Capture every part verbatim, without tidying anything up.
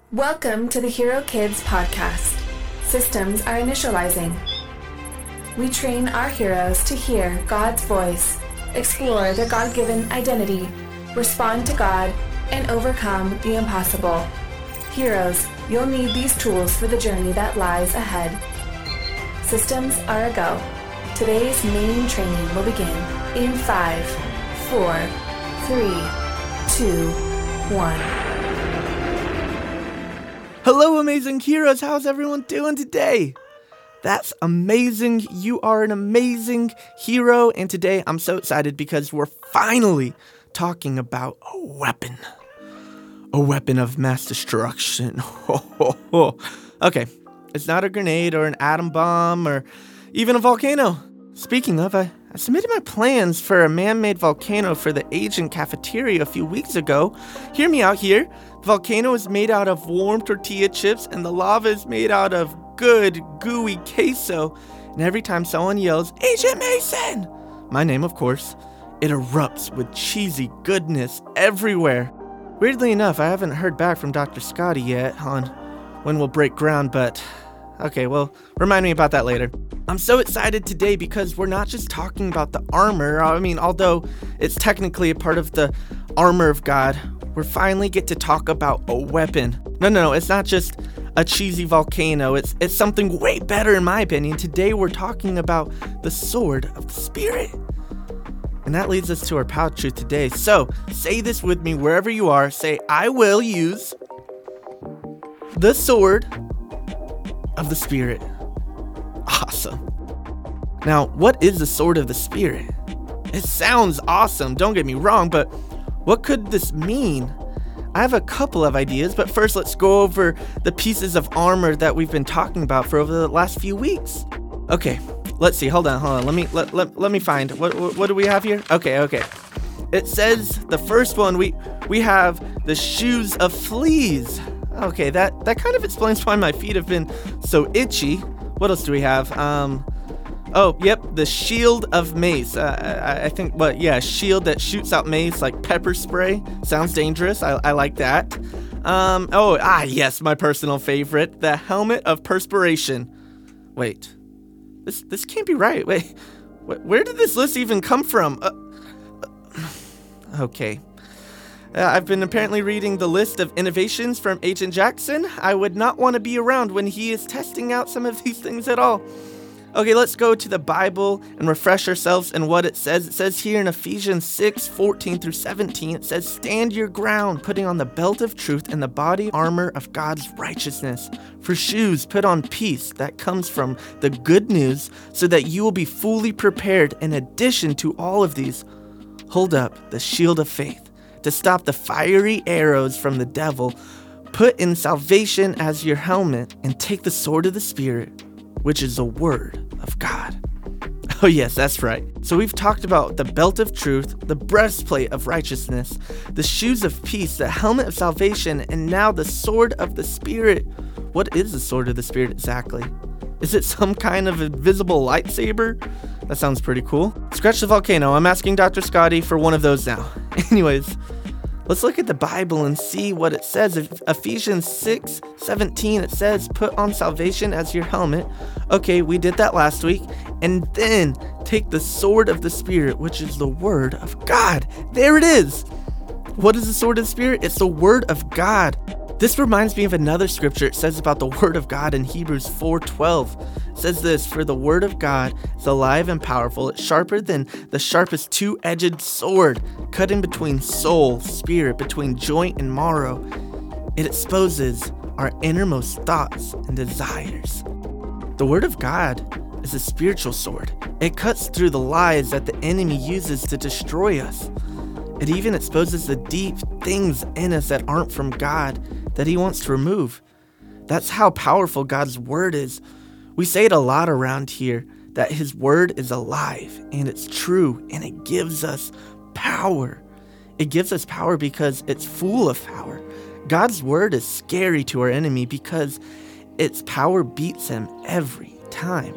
Welcome to the Hero Kids podcast. Systems are initializing. We train our heroes to hear God's voice, explore their God-given identity, respond to God, and overcome the impossible. Heroes, you'll need these tools for the journey that lies ahead. Systems are a go. Today's main training will begin in five, four, three, two, one. Hello, amazing heroes. How's everyone doing today? That's amazing. You are an amazing hero. And today I'm so excited because we're finally talking about a weapon. A weapon of mass destruction. Okay, it's not a grenade or an atom bomb or even a volcano. Speaking of, I, I submitted my plans for a man-made volcano for the Agent Cafeteria a few weeks ago. Hear me out here. The volcano is made out of warm tortilla chips and the lava is made out of good, gooey queso. And every time someone yells, Agent Mason, my name of course, it erupts with cheesy goodness everywhere. Weirdly enough, I haven't heard back from Doctor Scotty yet on when we'll break ground, but okay, well, remind me about that later. I'm so excited today because we're not just talking about the armor. I mean, although it's technically a part of the armor of God, we finally get to talk about a weapon. No, no, no, it's not just a cheesy volcano. It's it's something way better in my opinion. Today we're talking about the sword of the Spirit. And that leads us to our power truth today. So, say this with me wherever you are. Say, I will use the sword of the Spirit. Awesome. Now, what is the sword of the Spirit? It sounds awesome, don't get me wrong, but what could this mean? I have a couple of ideas, but first let's go over the pieces of armor that we've been talking about for over the last few weeks. Okay, let's see. Hold on, hold on. Let me let, let, let me find. What, what what do we have here? Okay, okay. It says the first one we we have the shoes of fleas. Okay, that that kind of explains why my feet have been so itchy. What else do we have? Um, oh, yep, the shield of mace. Uh, I, I think, what? Yeah, shield that shoots out mace like pepper spray. Sounds dangerous. I, I like that. Um, oh, ah, yes, my personal favorite, the helmet of perspiration. Wait, this this can't be right. Wait, wh- where did this list even come from? Uh, uh, okay. Uh, I've been apparently reading the list of innovations from Agent Jackson. I would not want to be around when he is testing out some of these things at all. Okay, let's go to the Bible and refresh ourselves in what it says. It says here in Ephesians six, fourteen through seventeen, it says, stand your ground, putting on the belt of truth and the body armor of God's righteousness. For shoes, put on peace that comes from the good news so that you will be fully prepared. In addition to all of these, hold up the shield of faith to stop the fiery arrows from the devil. Put in salvation as your helmet and take the sword of the Spirit, which is the word of God. Oh yes, that's right. So we've talked about the belt of truth, the breastplate of righteousness, the shoes of peace, the helmet of salvation, and now the sword of the Spirit. What is the sword of the Spirit exactly? Is it some kind of invisible lightsaber? That sounds pretty cool. Scratch the volcano. I'm asking Doctor Scotty for one of those now. Anyways, let's look at the Bible and see what it says. Ephesians six seventeen, it says, put on salvation as your helmet. Okay, we did that last week. And then take the sword of the Spirit, which is the word of God. There it is. What is the sword of the Spirit? It's the word of God. This reminds me of another scripture. It says about the word of God in Hebrews four twelve. It says this, for the word of God is alive and powerful. It's sharper than the sharpest two-edged sword, cutting between soul, spirit, between joint and marrow. It exposes our innermost thoughts and desires. The word of God is a spiritual sword. It cuts through the lies that the enemy uses to destroy us. It even exposes the deep things in us that aren't from God that he wants to remove. That's how powerful God's word is. We say it a lot around here, that his word is alive and it's true and it gives us power. It gives us power because it's full of power. God's word is scary to our enemy because its power beats him every time.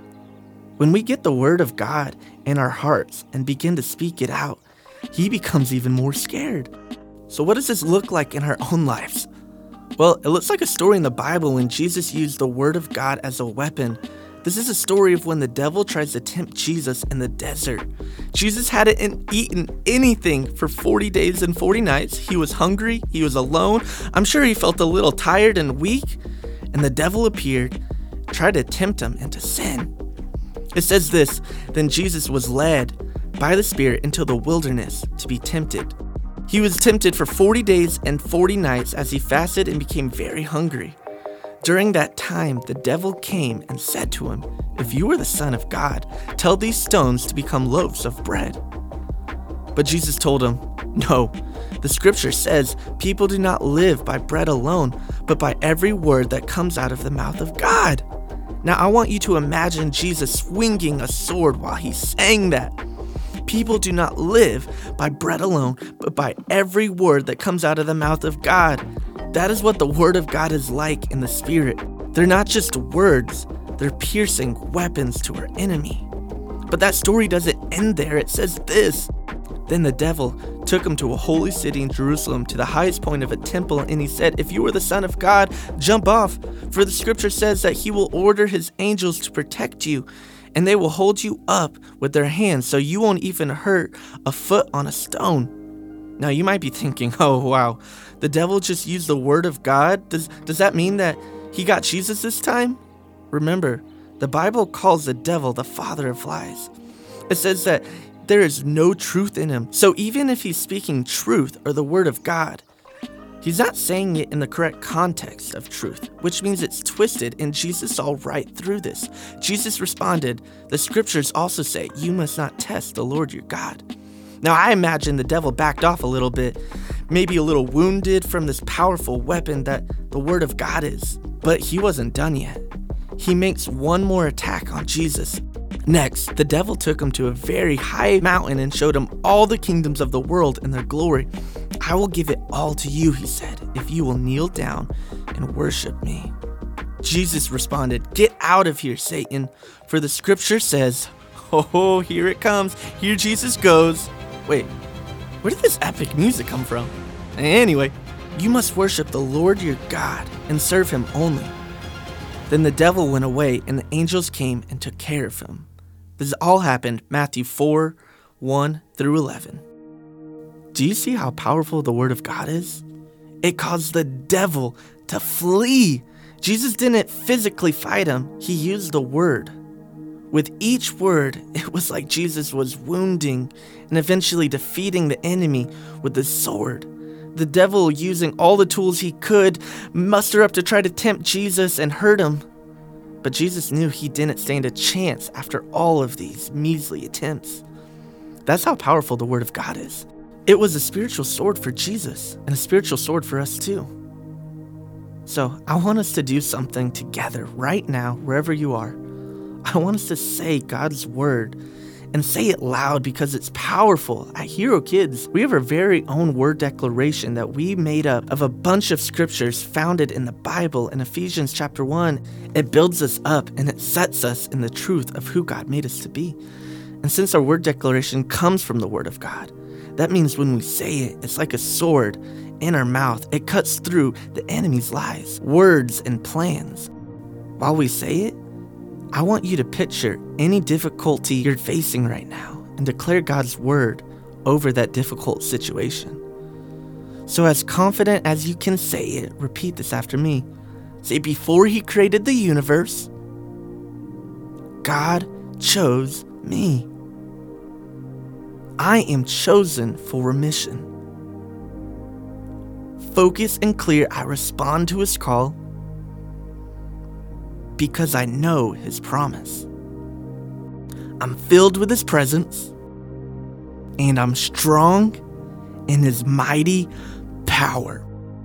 When we get the word of God in our hearts and begin to speak it out, he becomes even more scared. So what does this look like in our own lives? Well, it looks like a story in the Bible when Jesus used the Word of God as a weapon. This is a story of when the devil tries to tempt Jesus in the desert. Jesus hadn't eaten anything for forty days and forty nights. He was hungry. He was alone. I'm sure he felt a little tired and weak. And the devil appeared, tried to tempt him into sin. It says this, then Jesus was led by the Spirit into the wilderness to be tempted. He was tempted for forty days and forty nights as he fasted and became very hungry. During that time, the devil came and said to him, if you are the Son of God, tell these stones to become loaves of bread. But Jesus told him, no, the scripture says people do not live by bread alone, but by every word that comes out of the mouth of God. Now I want you to imagine Jesus swinging a sword while he's saying that. People do not live by bread alone, but by every word that comes out of the mouth of God. That is what the Word of God is like in the Spirit. They're not just words, they're piercing weapons to our enemy. But that story doesn't end there. It says this. Then the devil took him to a holy city in Jerusalem, to the highest point of a temple, and he said, if you are the Son of God, jump off, for the scripture says that he will order his angels to protect you, and they will hold you up with their hands so you won't even hurt a foot on a stone. Now you might be thinking, oh wow, the devil just used the Word of God? Does, does that mean that he got Jesus this time? Remember, the Bible calls the devil the father of lies. It says that there is no truth in him. So even if he's speaking truth or the Word of God, he's not saying it in the correct context of truth, which means it's twisted, and Jesus saw right through this. Jesus responded, the scriptures also say, you must not test the Lord your God. Now I imagine the devil backed off a little bit, maybe a little wounded from this powerful weapon that the Word of God is. But he wasn't done yet. He makes one more attack on Jesus. Next, the devil took him to a very high mountain and showed him all the kingdoms of the world and their glory. I will give it all to you, he said, if you will kneel down and worship me. Jesus responded, get out of here, Satan, for the scripture says, oh, here it comes, here Jesus goes. Wait, where did this epic music come from? Anyway, you must worship the Lord your God and serve him only. Then the devil went away, and the angels came and took care of him. This all happened Matthew four, one through eleven. Do you see how powerful the Word of God is? It caused the devil to flee. Jesus didn't physically fight him. He used the Word. With each word, it was like Jesus was wounding and eventually defeating the enemy with the sword. The devil, using all the tools he could muster up to try to tempt Jesus and hurt him. But Jesus knew he didn't stand a chance after all of these measly attempts. That's how powerful the Word of God is. It was a spiritual sword for Jesus and a spiritual sword for us too. So I want us to do something together right now, wherever you are. I want us to say God's Word and say it loud because it's powerful. At Hero Kids, we have our very own word declaration that we made up of a bunch of scriptures founded in the Bible. In Ephesians chapter one, it builds us up and it sets us in the truth of who God made us to be. And since our word declaration comes from the Word of God, that means when we say it, it's like a sword in our mouth. It cuts through the enemy's lies, words, and plans. While we say it, I want you to picture any difficulty you're facing right now and declare God's Word over that difficult situation. So as confident as you can say it, repeat this after me. Say, before he created the universe, God chose me. I am chosen for a mission. Focused and clear, I respond to his call because I know his promise. I'm filled with his presence, and I'm strong in his mighty power.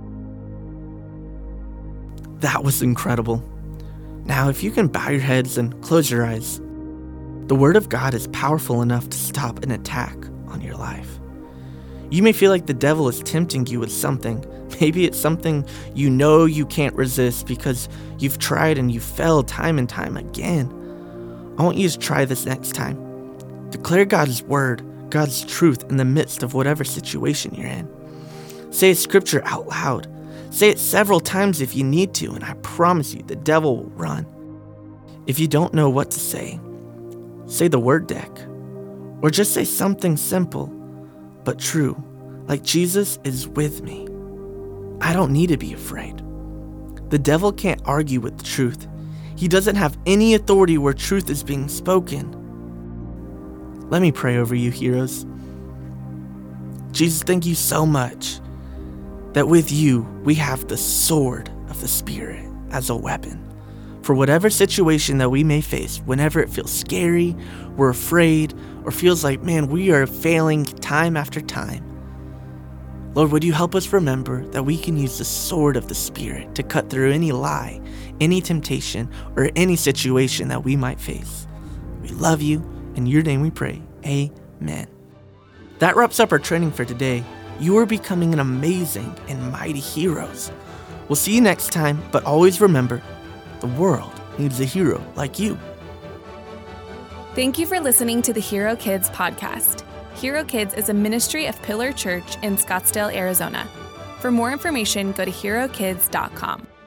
That was incredible. Now, if you can bow your heads and close your eyes, the Word of God is powerful enough to stop an attack on your life. You may feel like the devil is tempting you with something. Maybe it's something you know you can't resist because you've tried and you've failed time and time again. I want you to try this next time. Declare God's Word, God's truth in the midst of whatever situation you're in. Say a scripture out loud. Say it several times if you need to, and I promise you, the devil will run. If you don't know what to say, say the word deck, or just say something simple but true, like Jesus is with me. I don't need to be afraid. The devil can't argue with the truth. He doesn't have any authority where truth is being spoken. Let me pray over you, heroes. Jesus, thank you so much that with you, we have the sword of the Spirit as a weapon for whatever situation that we may face. Whenever it feels scary, we're afraid, or feels like, man, we are failing time after time. Lord, would you help us remember that we can use the sword of the Spirit to cut through any lie, any temptation, or any situation that we might face. We love you. In your name we pray. Amen. That wraps up our training for today. You are becoming an amazing and mighty heroes. We'll see you next time, but always remember, the world needs a hero like you. Thank you for listening to the Hero Kids podcast. Hero Kids is a ministry of Pillar Church in Scottsdale, Arizona. For more information, go to hero kids dot com.